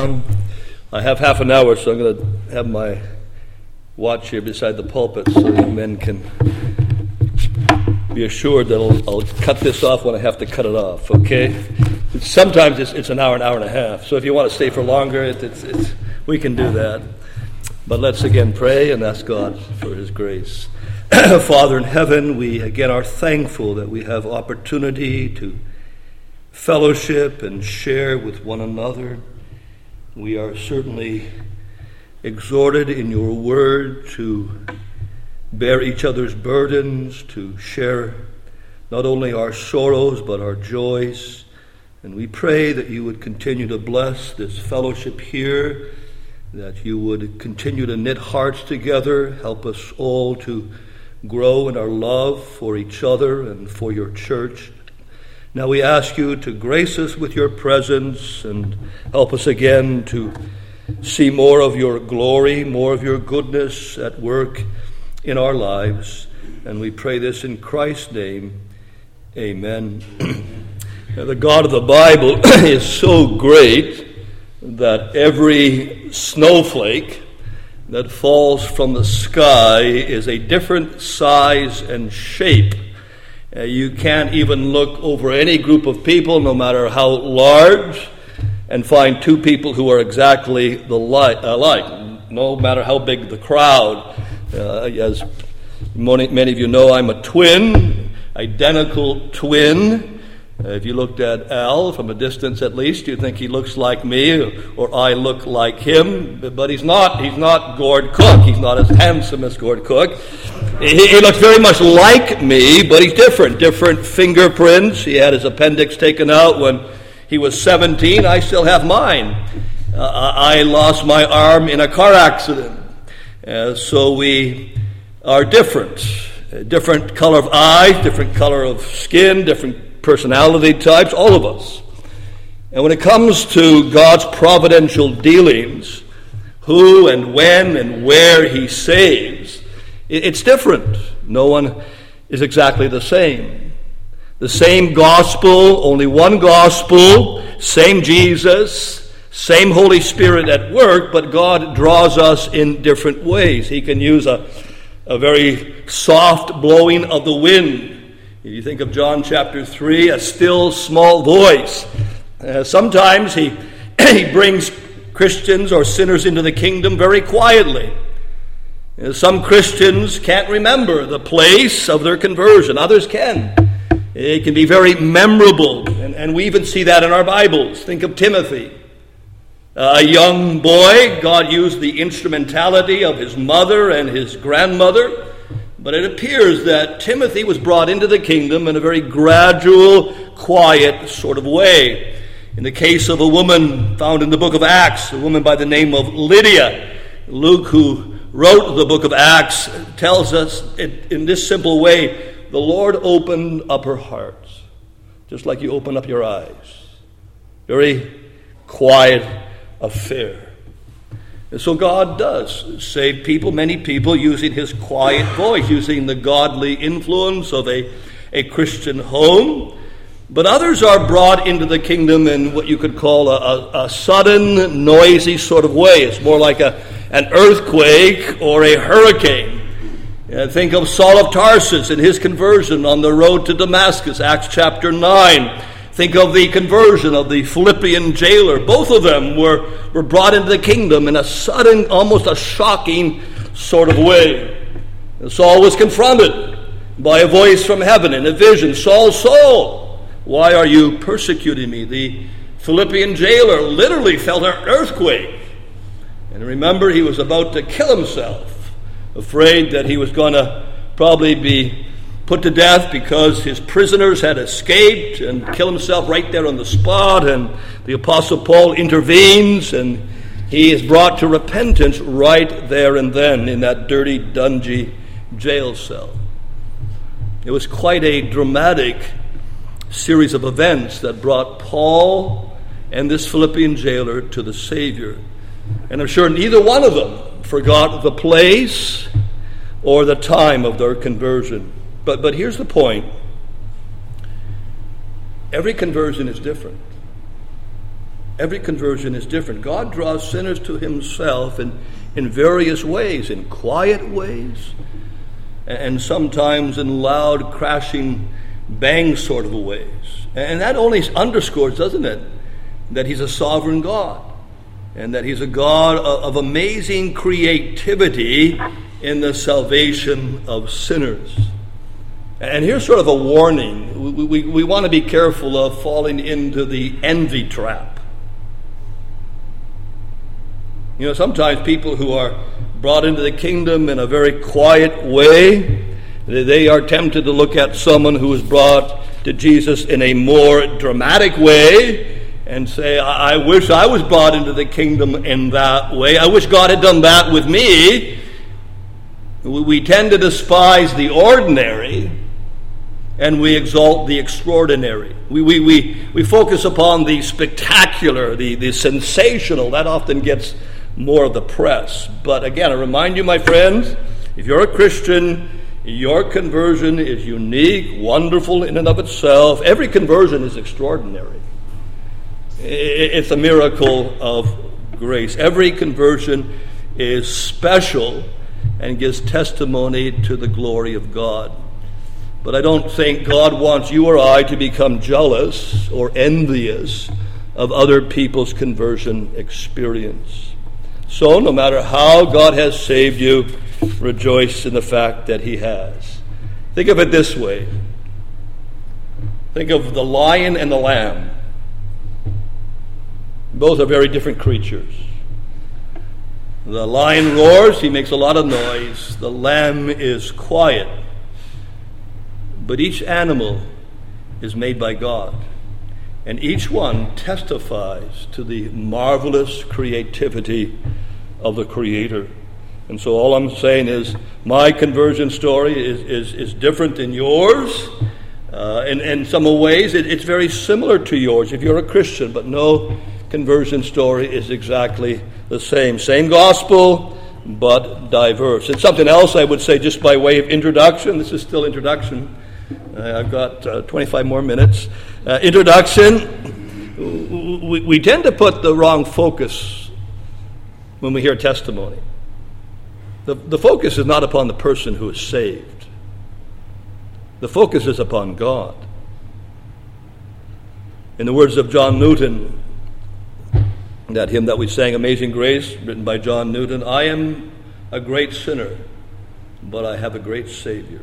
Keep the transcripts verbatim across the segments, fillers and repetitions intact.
Um, I have half an hour, so I'm going to have my watch here beside the pulpit so the men can be assured that I'll, I'll cut this off when I have to cut it off, okay? Sometimes it's, it's an hour, an hour and a half, so if you want to stay for longer, it, it's, it's, we can do that. But let's again pray and ask God for His grace. Father in heaven, we again are thankful that we have opportunity to fellowship and share with one another. We are certainly exhorted in your word to bear each other's burdens, to share not only our sorrows but our joys. And we pray that you would continue to bless this fellowship here, that you would continue to knit hearts together, help us all to grow in our love for each other and for your church. Now we ask you to grace us with your presence and help us again to see more of your glory, more of your goodness at work in our lives. And we pray this in Christ's name. Amen. Now, the God of the Bible is so great that every snowflake that falls from the sky is a different size and shape. Uh, you can't even look over any group of people, no matter how large, and find two people who are exactly the li- alike, no matter how big the crowd. Uh, as many, many of you know, I'm a twin, identical twin. Uh, if you looked at Al from a distance at least, you'd think he looks like me, or, or I look like him, but, but he's not. He's not Gord Cook. He's not as handsome as Gord Cook. He, he looks very much like me, but he's different. Different fingerprints. He had his appendix taken out when he was seventeen. I still have mine. Uh, I lost my arm in a car accident. Uh, so we are different. Uh, different color of eyes, different color of skin, different personality types, all of us. And when it comes to God's providential dealings, who and when and where He saves, it's different. No one is exactly the same. The same gospel, only one gospel, same Jesus, same Holy Spirit at work, but God draws us in different ways. He can use a, a very soft blowing of the wind. You think of John chapter three, a still small voice. Uh, sometimes he, he brings Christians or sinners into the kingdom very quietly. Uh, some Christians can't remember the place of their conversion. Others can. It can be very memorable, and, and we even see that in our Bibles. Think of Timothy. Uh, a young boy, God used the instrumentality of his mother and his grandmother. But it appears that Timothy was brought into the kingdom in a very gradual, quiet sort of way. In the case of a woman found in the book of Acts, a woman by the name of Lydia, Luke, who wrote the book of Acts, tells us it, in this simple way, the Lord opened up her heart, just like you open up your eyes. Very quiet affair. And so God does save people, many people, using His quiet voice, using the godly influence of a, a Christian home. But others are brought into the kingdom in what you could call a, a, a sudden, noisy sort of way. It's more like a, an earthquake or a hurricane. Uh, think of Saul of Tarsus and his conversion on the road to Damascus, Acts chapter nine. Think of the conversion of the Philippian jailer. Both of them were, were brought into the kingdom in a sudden, almost a shocking sort of way. And Saul was confronted by a voice from heaven in a vision. Saul, Saul, why are you persecuting me? The Philippian jailer literally felt an earthquake. And remember, he was about to kill himself, afraid that he was going to probably be put to death because his prisoners had escaped, and kill himself right there on the spot. And the Apostle Paul intervenes, and he is brought to repentance right there and then in that dirty, dungy jail cell. It was quite a dramatic series of events that brought Paul and this Philippian jailer to the Savior. And I'm sure neither one of them forgot the place or the time of their conversion. But but here's the point. Every conversion is different. Every conversion is different. God draws sinners to himself in, in various ways, in quiet ways, and sometimes in loud, crashing, bang sort of ways. And that only underscores, doesn't it, that he's a sovereign God, and that he's a God of, of amazing creativity in the salvation of sinners. And here's sort of a warning. We, we, we want to be careful of falling into the envy trap. You know, sometimes people who are brought into the kingdom in a very quiet way, they are tempted to look at someone who is brought to Jesus in a more dramatic way and say, I, I wish I was brought into the kingdom in that way. I wish God had done that with me. We, we tend to despise the ordinary, and we exalt the extraordinary. We, we, we, we focus upon the spectacular, the, the sensational. That often gets more of the press. But again, I remind you, my friends, if you're a Christian, your conversion is unique, wonderful in and of itself. Every conversion is extraordinary. It's a miracle of grace. Every conversion is special and gives testimony to the glory of God. But I don't think God wants you or I to become jealous or envious of other people's conversion experience. So, no matter how God has saved you, rejoice in the fact that he has. Think of it this way. Think of the lion and the lamb. Both are very different creatures. The lion roars, he makes a lot of noise. The lamb is quiet. But each animal is made by God, and each one testifies to the marvelous creativity of the Creator. And so all I'm saying is my conversion story is, is, is different than yours. Uh, in, in some ways, it, it's very similar to yours if you're a Christian, but no conversion story is exactly the same. Same gospel, but diverse. And something else I would say just by way of introduction. This is still introduction. Uh, I've got uh, twenty-five more minutes. Uh, introduction. We, we tend to put the wrong focus when we hear testimony. The, the focus is not upon the person who is saved. The focus is upon God. In the words of John Newton, that hymn that we sang, Amazing Grace, written by John Newton, I am a great sinner, but I have a great Savior.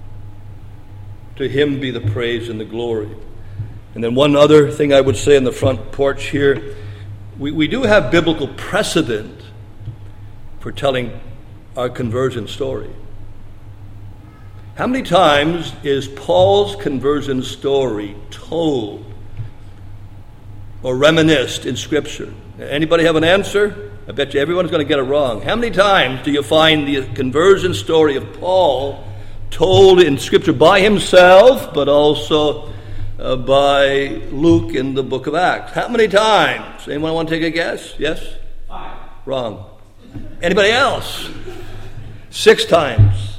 To him be the praise and the glory. And then one other thing I would say in the front porch here, we, we do have biblical precedent for telling our conversion story. How many times is Paul's conversion story told or reminisced in Scripture? Anybody have an answer? I bet you everyone's going to get it wrong. How many times do you find the conversion story of Paul told in Scripture by himself, but also uh, by Luke in the book of Acts? How many times? Anyone want to take a guess? Yes? Five. Wrong. Anybody else? Six times.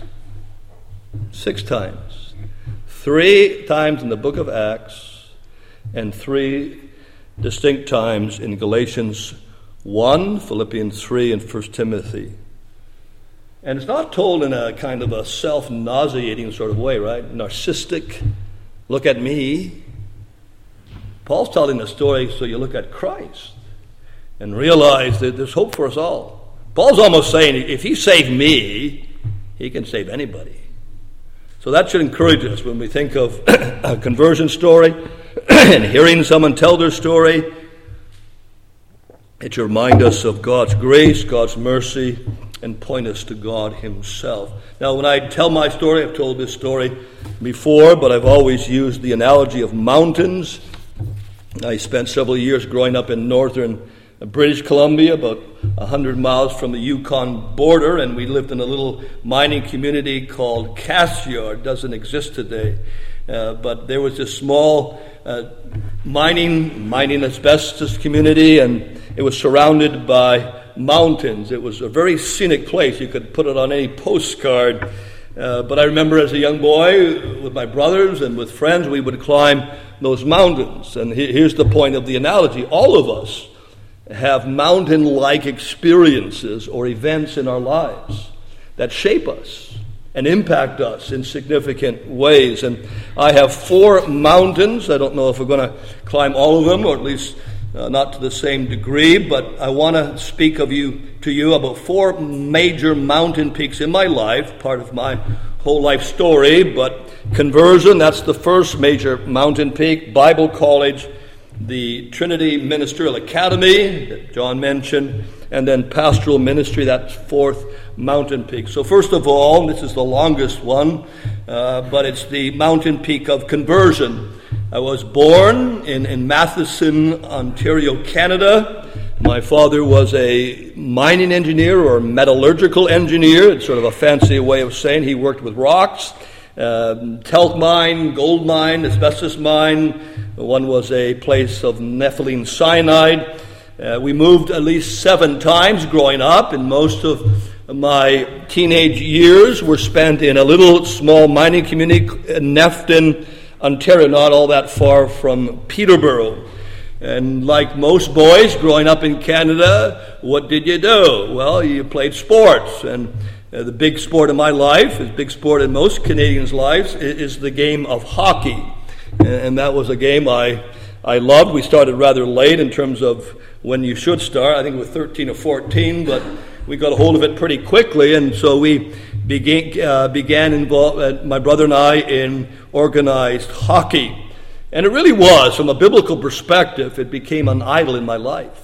Six times. Three times in the book of Acts, and three distinct times in Galatians one, Philippians three, and First Timothy. And it's not told in a kind of a self-nauseating sort of way, right? Narcissistic, look at me. Paul's telling the story so you look at Christ and realize that there's hope for us all. Paul's almost saying, if he saved me, he can save anybody. So that should encourage us when we think of a conversion story and hearing someone tell their story. It should remind us of God's grace, God's mercy, and point us to God himself. Now, when I tell my story, I've told this story before, but I've always used the analogy of mountains. I spent several years growing up in northern British Columbia, about one hundred miles from the Yukon border, and we lived in a little mining community called Cassiar. It doesn't exist today. Uh, but there was this small uh, mining, mining asbestos community, and it was surrounded by mountains. It was a very scenic place. You could put it on any postcard. Uh, but I remember as a young boy, with my brothers and with friends, we would climb those mountains. And he, here's the point of the analogy. All of us have mountain-like experiences or events in our lives that shape us and impact us in significant ways. And I have four mountains. I don't know if we're going to climb all of them, or at least uh, not to the same degree, but I want to speak of you to you about four major mountain peaks in my life, part of my whole life story. But conversion, that's the first major mountain peak. Bible college, the Trinity Ministerial Academy that John mentioned, and then pastoral ministry, that's fourth mountain peak. So first of all, this is the longest one, uh, but it's the mountain peak of conversion. I was born in, in Matheson, Ontario, Canada. My father was a mining engineer or metallurgical engineer. It's sort of a fancy way of saying he worked with rocks. Uh, talc mine, gold mine, asbestos mine. One was a place of nepheline cyanide. Uh, we moved at least seven times growing up, and most of my teenage years were spent in a little small mining community in Nefton, Ontario, not all that far from Peterborough. And like most boys growing up in Canada, what did you do? Well, you played sports, and Uh, the big sport in my life, is big sport in most Canadians' lives, is, is the game of hockey. And, and that was a game I I loved. We started rather late in terms of when you should start. I think it was thirteen or fourteen, but we got a hold of it pretty quickly, and so we began, uh, began involve, uh, my brother and I, in organized hockey. And it really was, from a biblical perspective, it became an idol in my life.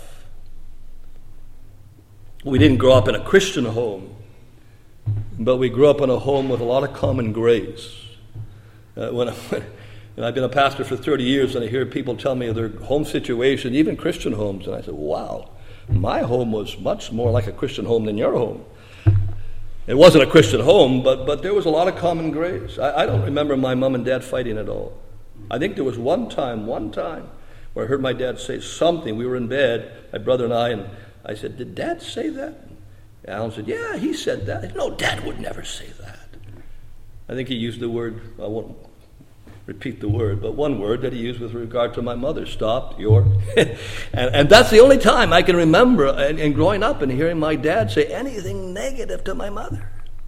We didn't grow up in a Christian home, but we grew up in a home with a lot of common grace. Uh, when, I, when I've been a pastor for thirty years, and I hear people tell me their home situation, even Christian homes, and I said, wow, my home was much more like a Christian home than your home. It wasn't a Christian home, but, but there was a lot of common grace. I, I don't remember my mom and dad fighting at all. I think there was one time, one time, where I heard my dad say something. We were in bed, my brother and I, and I said, did Dad say that? Alan said, yeah, he said that. No, Dad would never say that. I think he used the word, I won't repeat the word, but one word that he used with regard to my mother, stop, your. and, and that's the only time I can remember and, and growing up and hearing my dad say anything negative to my mother.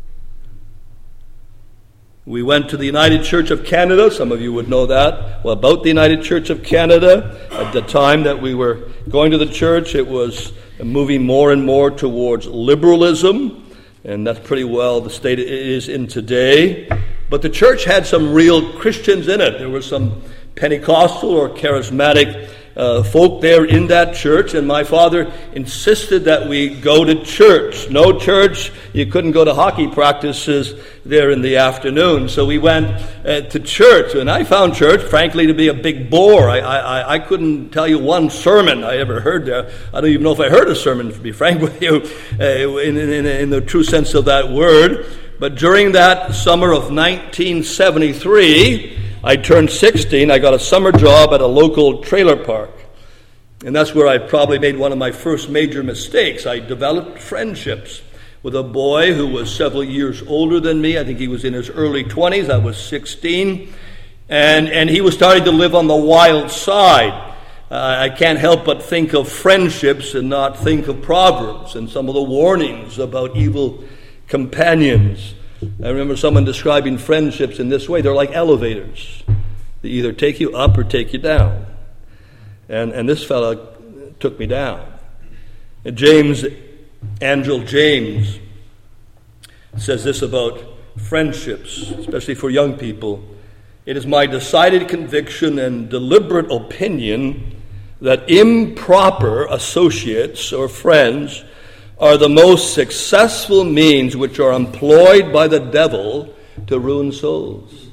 We went to the United Church of Canada. Some of you would know that. Well, about the United Church of Canada, at the time that we were going to the church, it was moving more and more towards liberalism, and that's pretty well the state it is in today. But the church had some real Christians in it. There were some Pentecostal or charismatic uh, folk there in that church, and my father insisted that we go to church. No church, you couldn't go to hockey practices there in the afternoon. So we went uh, to church, and I found church, frankly, to be a big bore. I, I, I couldn't tell you one sermon I ever heard there. I don't even know if I heard a sermon, to be frank with you, uh, in, in, in the true sense of that word. But during that summer of nineteen seventy-three, I turned sixteen. I got a summer job at a local trailer park. And that's where I probably made one of my first major mistakes. I developed friendships with a boy who was several years older than me. I think he was in his early twenties. I was sixteen. And, and he was starting to live on the wild side. Uh, I can't help but think of friendships and not think of Proverbs and some of the warnings about evil companions. I remember someone describing friendships in this way. They're like elevators. They either take you up or take you down. And and this fella took me down. And James, Angel James, says this about friendships, especially for young people. It is my decided conviction and deliberate opinion that improper associates or friends are the most successful means which are employed by the devil to ruin souls.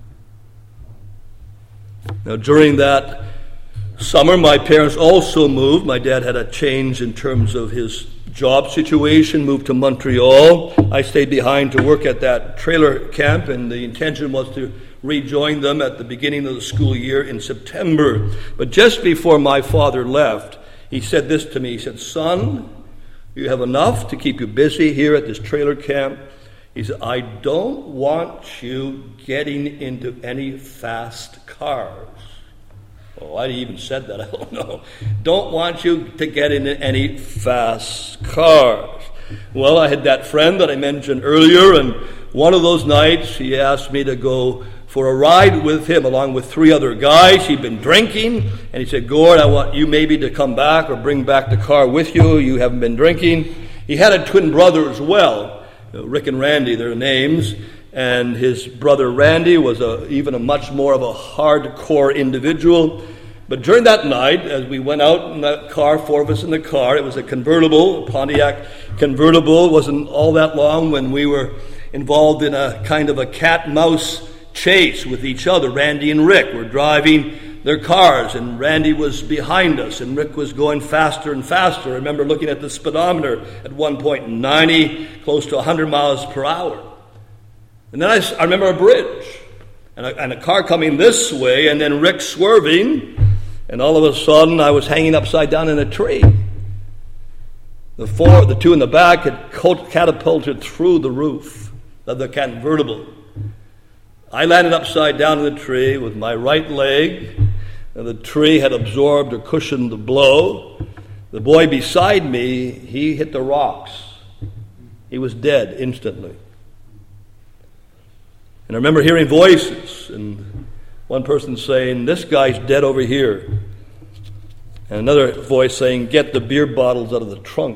Now, during that summer, my parents also moved. My dad had a change in terms of his job situation, moved to Montreal. I stayed behind to work at that trailer camp, and the intention was to rejoin them at the beginning of the school year in September. But just before my father left, he said this to me. He said, son, you have enough to keep you busy here at this trailer camp. He said, I don't want you getting into any fast cars. Oh, I even said that, I don't know. Don't want you to get into any fast cars. Well, I had that friend that I mentioned earlier, and one of those nights he asked me to go for a ride with him along with three other guys. He'd been drinking, and he said, Gord, I want you maybe to come back or bring back the car with you. You haven't been drinking. He had a twin brother as well, Rick and Randy, their names, and his brother Randy was a, even a much more of a hardcore individual. But during that night, as we went out in that car, four of us in the car, it was a convertible, a Pontiac convertible. It wasn't all that long when we were involved in a kind of a cat-mouse chase with each other. Randy and Rick were driving their cars, and Randy was behind us, and Rick was going faster and faster. I remember looking at the speedometer at one point, ninety, close to one hundred miles per hour. And then I, I remember a bridge, and a, and a car coming this way, and then Rick swerving, and all of a sudden I was hanging upside down in a tree. The four, the two in the back had catapulted through the roof of the convertible. I landed upside down in the tree with my right leg, and the tree had absorbed or cushioned the blow. The boy beside me, he hit the rocks. He was dead instantly. And I remember hearing voices, and one person saying, this guy's dead over here. And another voice saying, get the beer bottles out of the trunk.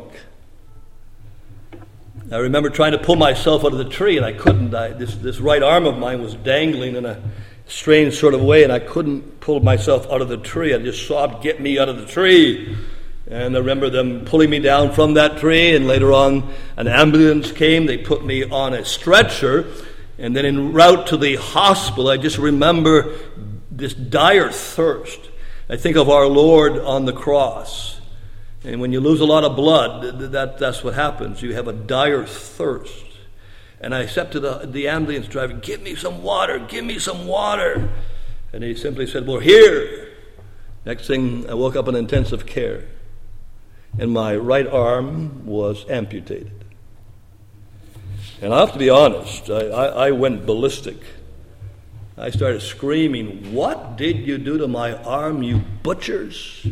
I remember trying to pull myself out of the tree, and I couldn't. I, this, this right arm of mine was dangling in a strange sort of way, and I couldn't pull myself out of the tree. I just sobbed, get me out of the tree. And I remember them pulling me down from that tree, and later on an ambulance came. They put me on a stretcher, and then en route to the hospital, I just remember this dire thirst. I think of our Lord on the cross. And when you lose a lot of blood, that, that's what happens. You have a dire thirst. And I said to the, the ambulance driver, give me some water, give me some water. And he simply said, well, here. Next thing, I woke up in intensive care. And my right arm was amputated. And I have to be honest, I, I, I went ballistic. I started screaming, what did you do to my arm, you butchers?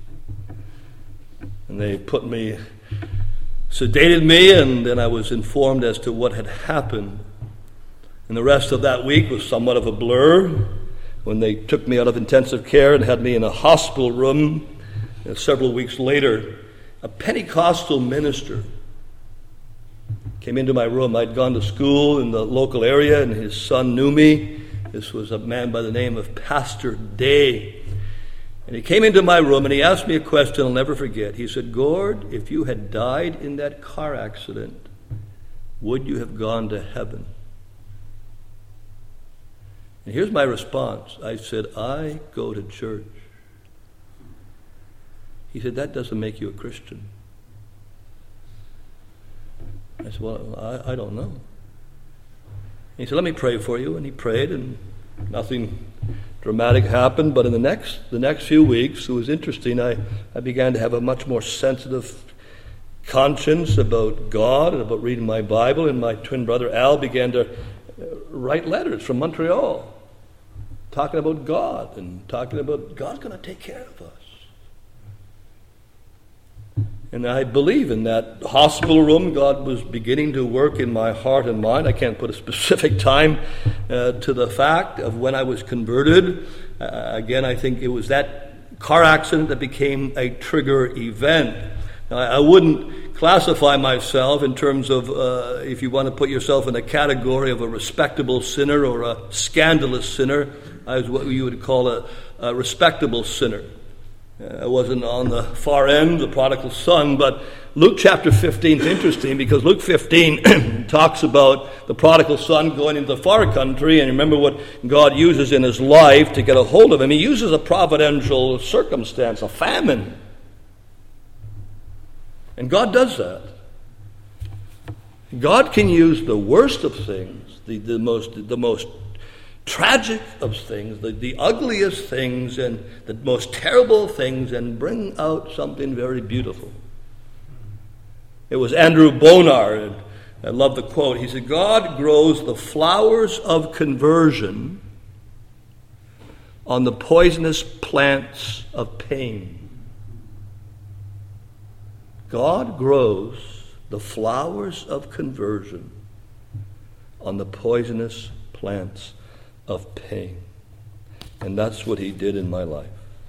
And they put me, sedated me, and then I was informed as to what had happened. And the rest of that week was somewhat of a blur when they took me out of intensive care and had me in a hospital room. And several weeks later, a Pentecostal minister came into my room. I'd gone to school in the local area, and his son knew me. This was a man by the name of Pastor Day. And he came into my room and he asked me a question I'll never forget. He said, Gord, if you had died in that car accident, would you have gone to heaven? And here's my response. I said, I go to church. He said, that doesn't make you a Christian. I said, well, I, I don't know. And he said, let me pray for you. And he prayed, and nothing dramatic happened, but in the next the next few weeks, it was interesting. I, I began to have a much more sensitive conscience about God and about reading my Bible, and my twin brother Al began to write letters from Montreal talking about God and talking about God's going to take care of us. And I believe in that hospital room, God was beginning to work in my heart and mind. I can't put a specific time uh, to the fact of when I was converted. Uh, again, I think it was that car accident that became a trigger event. Now, I wouldn't classify myself in terms of, uh, if you want to put yourself in a category of a respectable sinner or a scandalous sinner, I was what you would call a, a respectable sinner. I wasn't on the far end, the prodigal son, but Luke chapter fifteen is interesting because Luke fifteen talks about the prodigal son going into the far country, and remember what God uses in his life to get a hold of him. He uses a providential circumstance, a famine. And God does that. God can use the worst of things, the, the most the most tragic of things, the, the ugliest things and the most terrible things, and bring out something very beautiful. It was Andrew Bonar, and I love the quote. He said, God grows the flowers of conversion on the poisonous plants of pain. God grows the flowers of conversion on the poisonous plants of pain. And that's what he did in my life.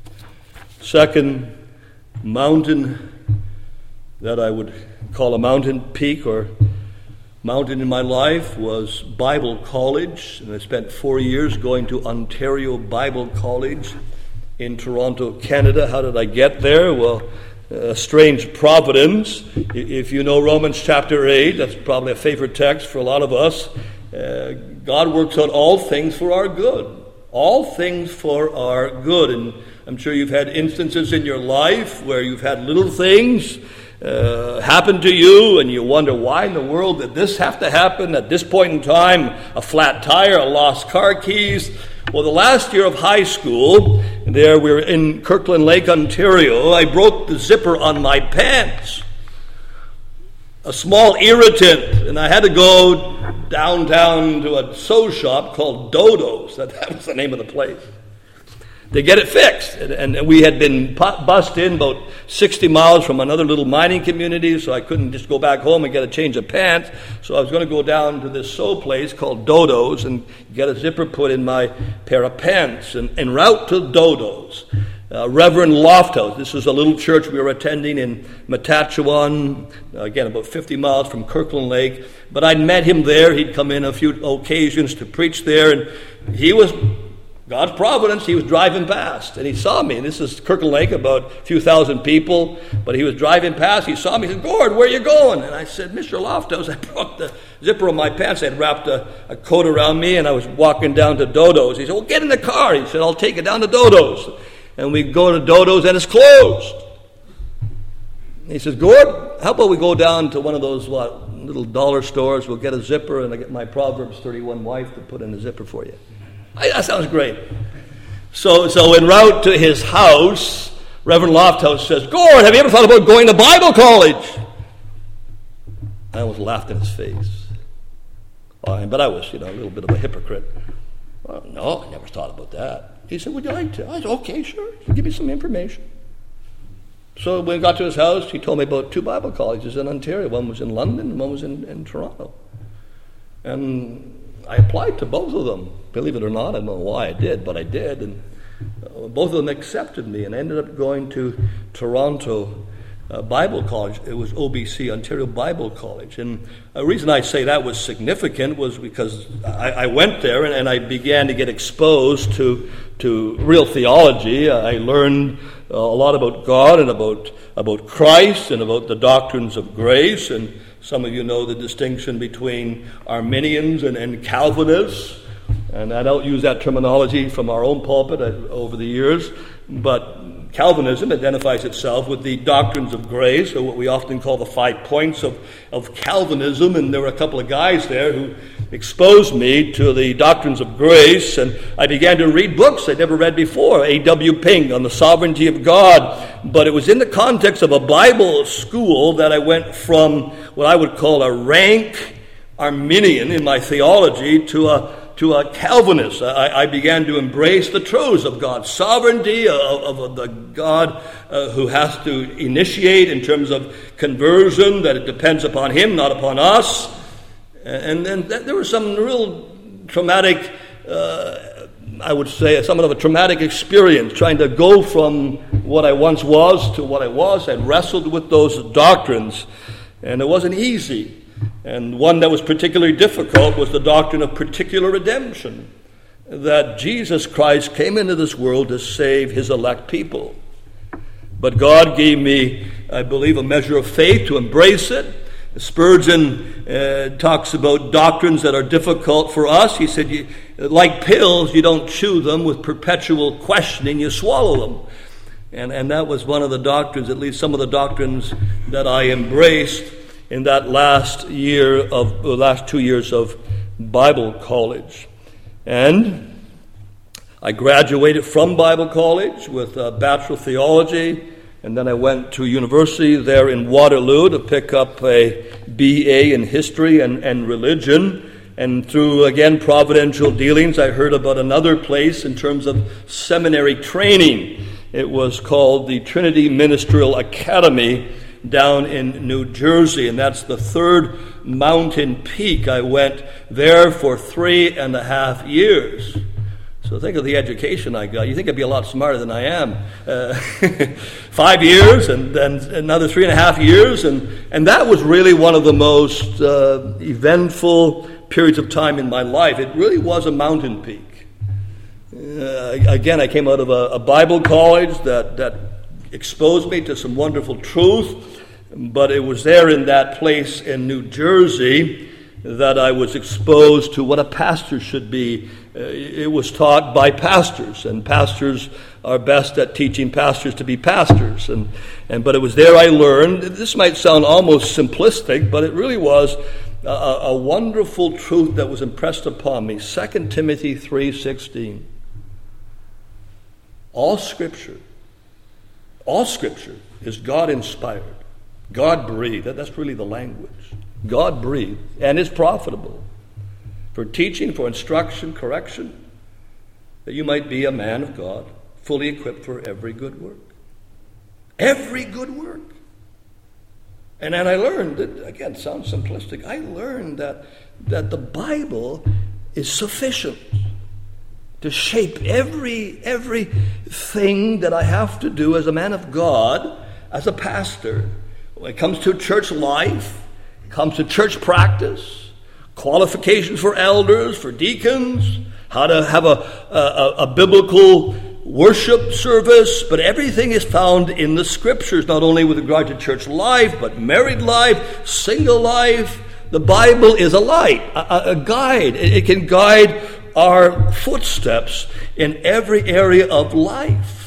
Second mountain that I would call a mountain peak or mountain in my life was Bible College. And I spent four years going to Ontario Bible College in Toronto, Canada. How did I get there? Well, a strange providence. If you know Romans chapter eight, that's probably a favorite text for a lot of us. Uh, God works out all things for our good. All things for our good. And I'm sure you've had instances in your life where you've had little things uh, happen to you, and you wonder, why in the world did this have to happen at this point in time? A flat tire, a lost car keys. Well, the last year of high school, there we were in Kirkland Lake, Ontario, I broke the zipper on my pants. A small irritant, and I had to go downtown to a sew shop called Dodo's. That, that was the name of the place. To get it fixed. And, and we had been bussed in about sixty miles from another little mining community, so I couldn't just go back home and get a change of pants. So I was going to go down to this sew place called Dodo's and get a zipper put in my pair of pants. And en route to Dodo's, Uh, Reverend Lofthouse, this is a little church we were attending in Matachewan, again about fifty miles from Kirkland Lake, but I'd met him there. He'd come in a few occasions to preach there, and he was, God's providence, he was driving past, and he saw me. And this is Kirkland Lake, about a few thousand people, but he was driving past. He saw me. He said, "Gord, where are you going?" And I said, "Mister Lofthouse, I broke the zipper of my pants. I'd wrapped a, a coat around me, and I was walking down to Dodo's." He said, "Well, get in the car." He said, "I'll take it down to Dodo's." And we go to Dodo's, and it's closed. He says, "Gord, how about we go down to one of those what, little dollar stores? We'll get a zipper, and I get my Proverbs thirty-one wife to put in a zipper for you." I, that sounds great. So, so en route to his house, Reverend Lofthouse says, "Gord, have you ever thought about going to Bible college?" I almost laughed in his face. Uh, but I was, you know, a little bit of a hypocrite. Well, no, I never thought about that. He said, "Would you like to?" I said, "Okay, sure. Give me some information." So when we got to his house, he told me about two Bible colleges in Ontario. One was in London and one was in, in Toronto. And I applied to both of them. Believe it or not, I don't know why I did, but I did. And uh, both of them accepted me, and I ended up going to Toronto uh, Bible College. It was O B C, Ontario Bible College. And the reason I say that was significant was because I, I went there and, and I began to get exposed to to real theology. I learned uh, a lot about God and about about Christ and about the doctrines of grace. And some of you know the distinction between Arminians and, and Calvinists. And I don't use that terminology from our own pulpit over the years, but Calvinism identifies itself with the doctrines of grace, or what we often call the five points of, of Calvinism. And there were a couple of guys there who exposed me to the doctrines of grace, and I began to read books I'd never read before. A W Pink on the sovereignty of God. But it was in the context of a Bible school that I went from what I would call a rank Arminian in my theology to a to a Calvinist. I, I began to embrace the truths of God's sovereignty, of, of the God uh, who has to initiate in terms of conversion, that it depends upon Him, not upon us. And then there was some real traumatic, uh, I would say, somewhat of a traumatic experience, trying to go from what I once was to what I was. I wrestled with those doctrines, and it wasn't easy. And one that was particularly difficult was the doctrine of particular redemption, that Jesus Christ came into this world to save His elect people. But God gave me, I believe, a measure of faith to embrace it. Spurgeon uh, talks about doctrines that are difficult for us. He said, you, like pills, you don't chew them with perpetual questioning, you swallow them. And, and that was one of the doctrines, at least some of the doctrines that I embraced in that last year of the last two years of Bible college. And I graduated from Bible college with a Bachelor of Theology, and then I went to university there in Waterloo to pick up a B A in History and, and Religion. and through, again, providential dealings, I heard about another place in terms of seminary training. It was called the Trinity Ministerial Academy down in New Jersey, and that's the third mountain peak. I went there for three and a half years. So think of the education I got. You think I'd be a lot smarter than I am. Uh, five years and then another three and a half years. And, and that was really one of the most uh, eventful periods of time in my life. It really was a mountain peak. Uh, again, I came out of a, a Bible college that, that exposed me to some wonderful truth. But it was there in that place in New Jersey that I was exposed to what a pastor should be. Uh, it was taught by pastors, and pastors are best at teaching pastors to be pastors. And, and but it was there I learned. This might sound almost simplistic, but it really was a, a wonderful truth that was impressed upon me. Second Timothy three sixteen. All Scripture, all Scripture is God-inspired, God-breathed. That's really the language. God-breathed, and is profitable for teaching, for instruction, correction, that you might be a man of God, fully equipped for every good work. Every good work. And then I learned, that, again, it sounds simplistic, I learned that, that the Bible is sufficient to shape every everything that I have to do as a man of God, as a pastor. When it comes to church life, it comes to church practice, qualifications for elders, for deacons, how to have a, a, a biblical worship service, but everything is found in the Scriptures, not only with regard to church life, but married life, single life. The Bible is a light, a, a guide. It, it can guide our footsteps in every area of life.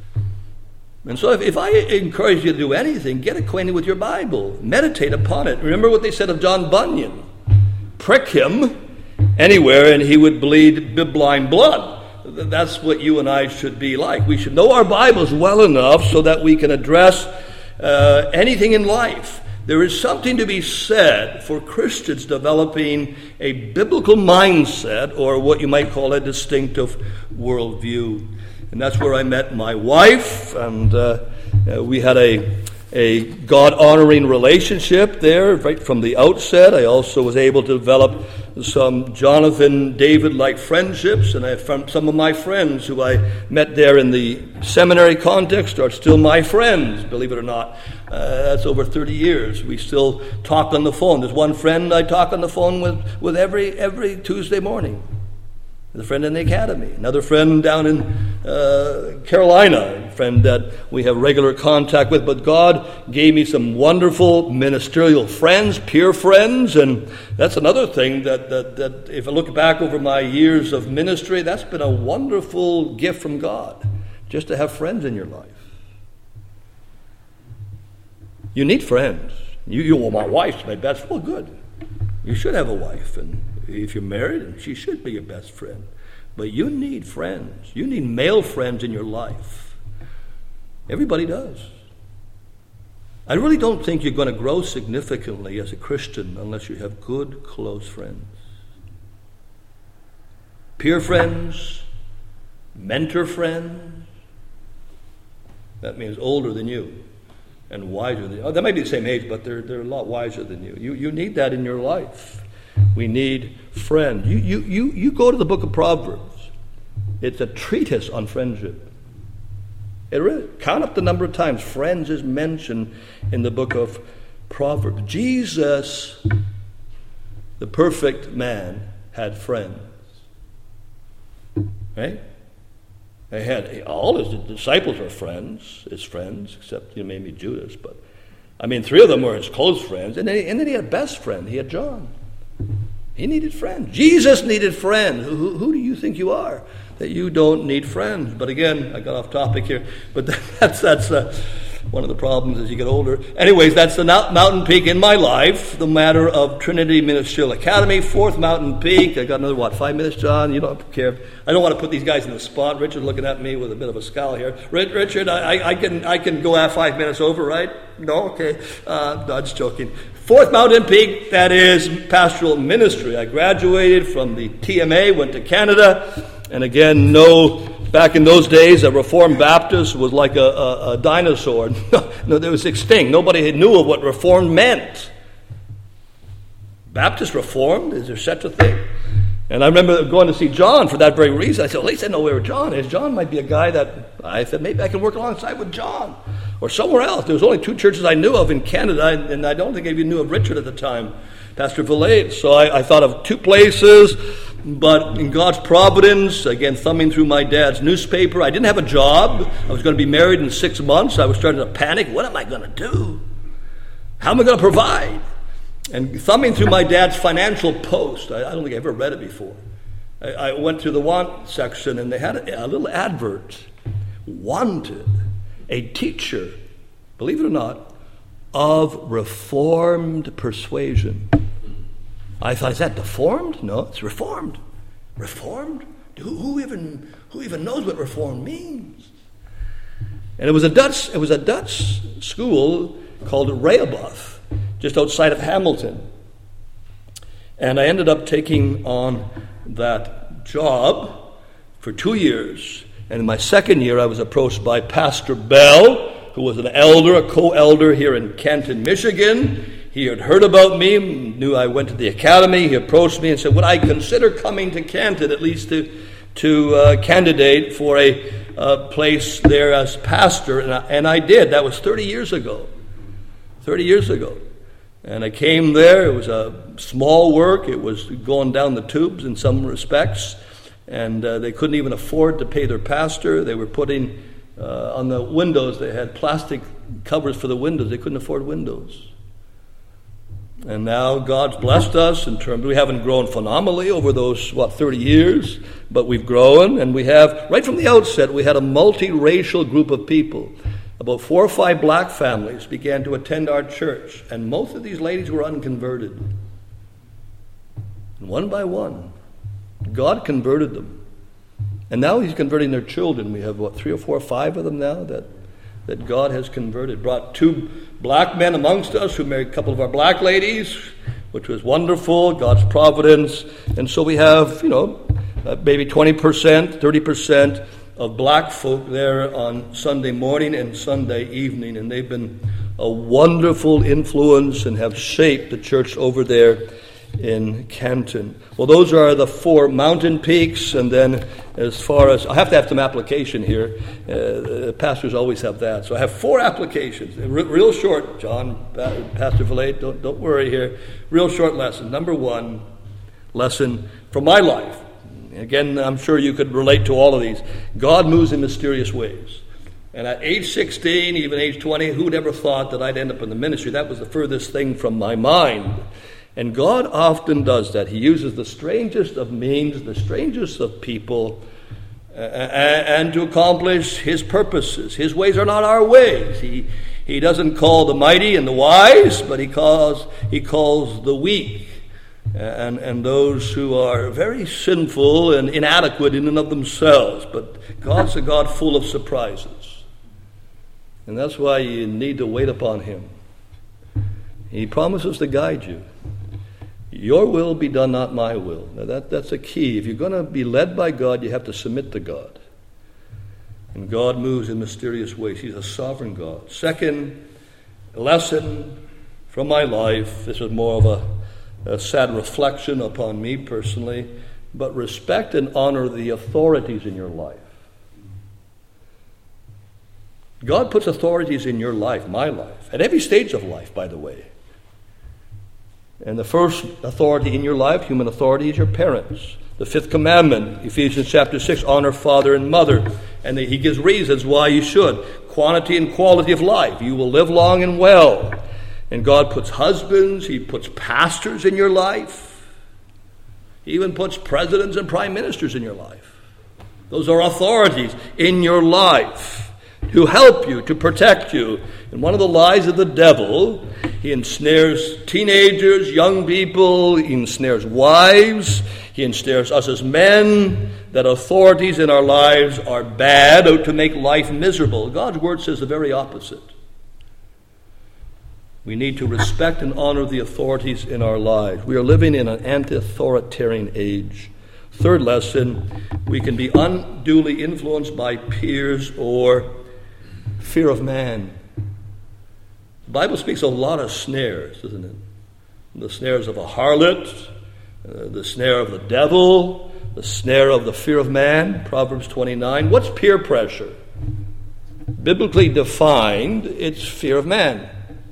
And so if, if I encourage you to do anything, get acquainted with your Bible. Meditate upon it. Remember what they said of John Bunyan. Prick him anywhere and he would bleed bibline blood. That's what you and I should be like. We should know our Bibles well enough so that we can address uh, anything in life. There is something to be said for Christians developing a biblical mindset, or what you might call a distinctive worldview. And that's where I met my wife, and uh, uh, we had a, a God-honoring relationship there right from the outset. I also was able to develop some Jonathan David-like friendships, and I found some of my friends who I met there in the seminary context are still my friends, believe it or not. Uh, that's over thirty years. We still talk on the phone. There's one friend I talk on the phone with, with every every Tuesday morning. There's a friend in the academy. Another friend down in uh, Carolina, a friend that we have regular contact with. But God gave me some wonderful ministerial friends, peer friends, and that's another thing that, that, that if I look back over my years of ministry, that's been a wonderful gift from God, just to have friends in your life. You need friends. You, you well, my wife's my best. Well, good. You should have a wife, and if you're married, and she should be your best friend. But you need friends. You need male friends in your life. Everybody does. I really don't think you're going to grow significantly as a Christian unless you have good, close friends. Peer friends, mentor friends. That means older than you and wiser than you. Oh, they might be the same age, but they're, they're a lot wiser than you. You, you need that in your life. We need friends. You, you, you, you go to the book of Proverbs. It's a treatise on friendship. It really, count up the number of times friends is mentioned in the book of Proverbs. Jesus, the perfect man, had friends. Right? They had, all his disciples were friends, his friends, except you know, maybe Judas. But I mean, three of them were his close friends. And then, and then he had a best friend. He had John. He needed friends. Jesus needed friends. Who, who do you think you are that you don't need friends? But again, I got off topic here. But that's that's uh, One of the problems as you get older. Anyways, that's the mountain peak in my life, the matter of Trinity Ministerial Academy, fourth mountain peak. I got another, what, five minutes, John? You don't care. I don't want to put these guys in the spot. Richard's looking at me with a bit of a scowl here. Richard, I, I can I can go at five minutes over, right? No? Okay. Uh, no, just joking. Fourth mountain peak, that is pastoral ministry. I graduated from the T M A, went to Canada, and again, no... Back in those days, a Reformed Baptist was like a, a, a dinosaur. No, it was extinct. Nobody knew of what Reformed meant. Baptist Reformed? Is there such a thing? And I remember going to see John for that very reason. I said, well, at least I know where John is. John might be a guy that I said, maybe I can work alongside with John. Or somewhere else. There was only two churches I knew of in Canada, and I don't think I even knew of Richard at the time, Pastor Villade. So I, I thought of two places. But in God's providence, again, thumbing through my dad's newspaper, I didn't have a job. I was going to be married in six months. I was starting to panic. What am I going to do? How am I going to provide? And thumbing through my dad's financial post, I, I don't think I ever read it before. I, I went to the want section, and they had a, a little advert. Wanted a teacher, believe it or not, of Reformed persuasion. I thought, is that deformed? No, it's reformed. Reformed? Who, who even who even knows what reformed means? And it was a Dutch it was a Dutch school called Rehoboth, just outside of Hamilton. And I ended up taking on that job for two years. And in my second year, I was approached by Pastor Bell, who was an elder, a co-elder here in Canton, Michigan. He had heard about me, knew I went to the academy. He approached me and said, would I consider coming to Canton at least to to uh, candidate for a uh, place there as pastor? And I, and I did. That was thirty years ago. thirty years ago. And I came there. It was a small work. It was going down the tubes in some respects. And uh, they couldn't even afford to pay their pastor. They were putting uh, on the windows, they had plastic covers for the windows. They couldn't afford windows. And now God's blessed us in terms, we haven't grown phenomenally over those, what, thirty years, but we've grown, and we have, right from the outset, we had a multiracial group of people. About four or five black families began to attend our church, and most of these ladies were unconverted. And one by one, God converted them. And now He's converting their children. We have, what, three or four or five of them now that that God has converted. Brought two black men amongst us who married a couple of our black ladies, which was wonderful, God's providence. And so we have, you know, uh, maybe twenty percent, thirty percent of black folk there on Sunday morning and Sunday evening. And they've been a wonderful influence and have shaped the church over there in Canton. Well, those are the four mountain peaks, and then as far as, I have to have some application here. Uh, pastors always have that. So I have four applications. Re- real short, John, Pastor Villade, don't, don't worry here. Real short lesson. Number one, lesson from my life. Again, I'm sure you could relate to all of these. God moves in mysterious ways. And at age sixteen, even age twenty, who'd ever thought that I'd end up in the ministry? That was the furthest thing from my mind. And God often does that. He uses the strangest of means, the strangest of people, uh, and to accomplish His purposes. His ways are not our ways. He He doesn't call the mighty and the wise, but He calls He calls the weak and and those who are very sinful and inadequate in and of themselves. But God's a God full of surprises, and that's why you need to wait upon Him. He promises to guide you. Your will be done, not my will. Now that, that's a key. If you're going to be led by God, you have to submit to God. And God moves in mysterious ways. He's a sovereign God. Second lesson from my life, this is more of a, a sad reflection upon me personally, but respect and honor the authorities in your life. God puts authorities in your life, my life, at every stage of life, by the way. And the first authority in your life, human authority, is your parents. The fifth commandment, Ephesians chapter six, honor father and mother. And he gives reasons why you should. Quantity and quality of life. You will live long and well. And God puts husbands, He puts pastors in your life. He even puts presidents and prime ministers in your life. Those are authorities in your life. to help you, to protect you. And one of the lies of the devil, he ensnares teenagers, young people, he ensnares wives, he ensnares us as men, that authorities in our lives are bad, out to make life miserable. God's word says the very opposite. We need to respect and honor the authorities in our lives. We are living in an anti-authoritarian age. Third lesson, we can be unduly influenced by peers or fear of man. The Bible speaks a lot of snares, doesn't it? The snares of a harlot, uh, the snare of the devil, the snare of the fear of man, Proverbs twenty-nine. What's peer pressure? Biblically defined, it's fear of man.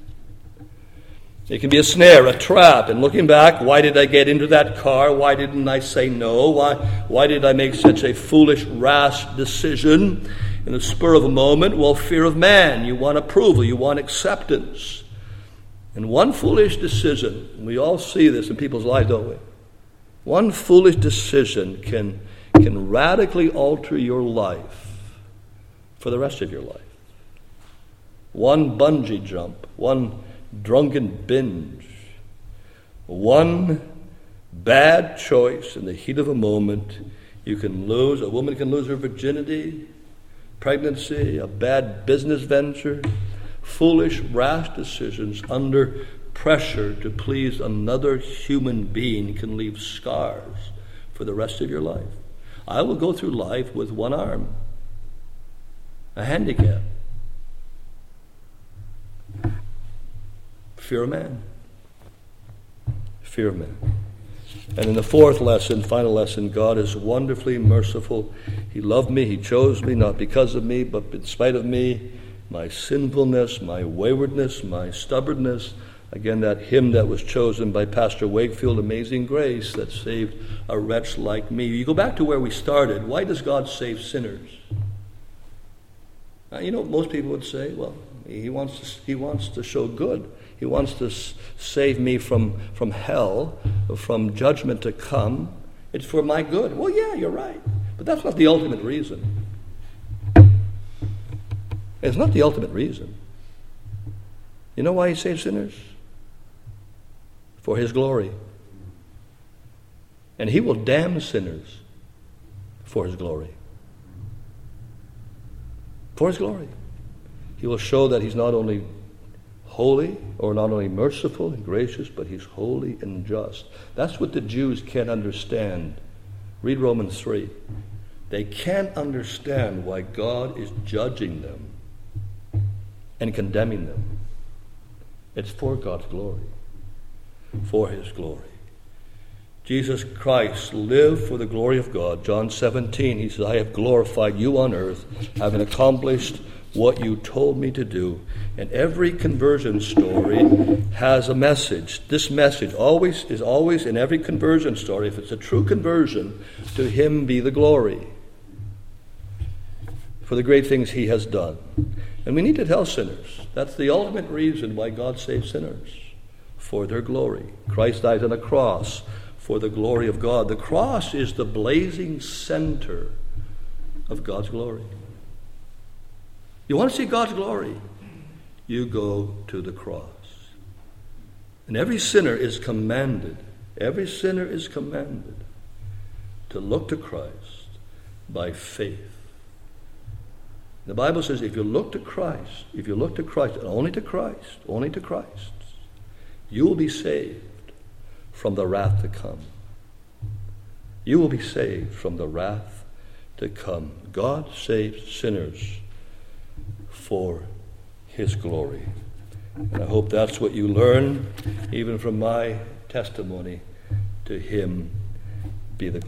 It can be a snare, a trap. And looking back, why did I get into that car? Why didn't I say no? Why, why did I make such a foolish, rash decision in the spur of a moment? Well, fear of man. You want approval. You want acceptance. And one foolish decision, we all see this in people's lives, don't we? One foolish decision can, can radically alter your life for the rest of your life. One bungee jump, one drunken binge, one bad choice in the heat of a moment, you can lose, a woman can lose her virginity, pregnancy, a bad business venture, foolish, rash decisions under pressure to please another human being can leave scars for the rest of your life. I will go through life with one arm, a handicap. Fear of man. Fear of man. And in the fourth lesson, final lesson, God is wonderfully merciful. He loved me, He chose me, not because of me, but in spite of me, my sinfulness, my waywardness, my stubbornness. Again, that hymn that was chosen by Pastor Wakefield, Amazing Grace, that saved a wretch like me. You go back to where we started. Why does God save sinners? Now, you know, most people would say, well, He wants to, he wants to show good. He wants to s- save me from, from hell, from judgment to come. It's for my good. Well, yeah, you're right. But that's not the ultimate reason. It's not the ultimate reason. You know why He saves sinners? For His glory. And He will damn sinners for His glory. For His glory. He will show that He's not only holy, or not only merciful and gracious, but He's holy and just. That's what the Jews can't understand. Read Romans three. They can't understand why God is judging them and condemning them. It's for God's glory. For His glory. Jesus Christ lived for the glory of God. John seventeen, He says, I have glorified you on earth, having accomplished what you told me to do. And every conversion story has a message. This message always is always in every conversion story. If it's a true conversion, to Him be the glory for the great things He has done. And we need to tell sinners, that's the ultimate reason why God saves sinners, for their glory. Christ died on a cross for the glory of God. The cross is the blazing center of God's glory. You want to see God's glory? You go to the cross. And every sinner is commanded, every sinner is commanded to look to Christ by faith. The Bible says if you look to Christ, if you look to Christ, and only to Christ, only to Christ, you will be saved from the wrath to come. You will be saved from the wrath to come. God saves sinners for His glory. And I hope that's what you learn, even from my testimony. To Him be the glory.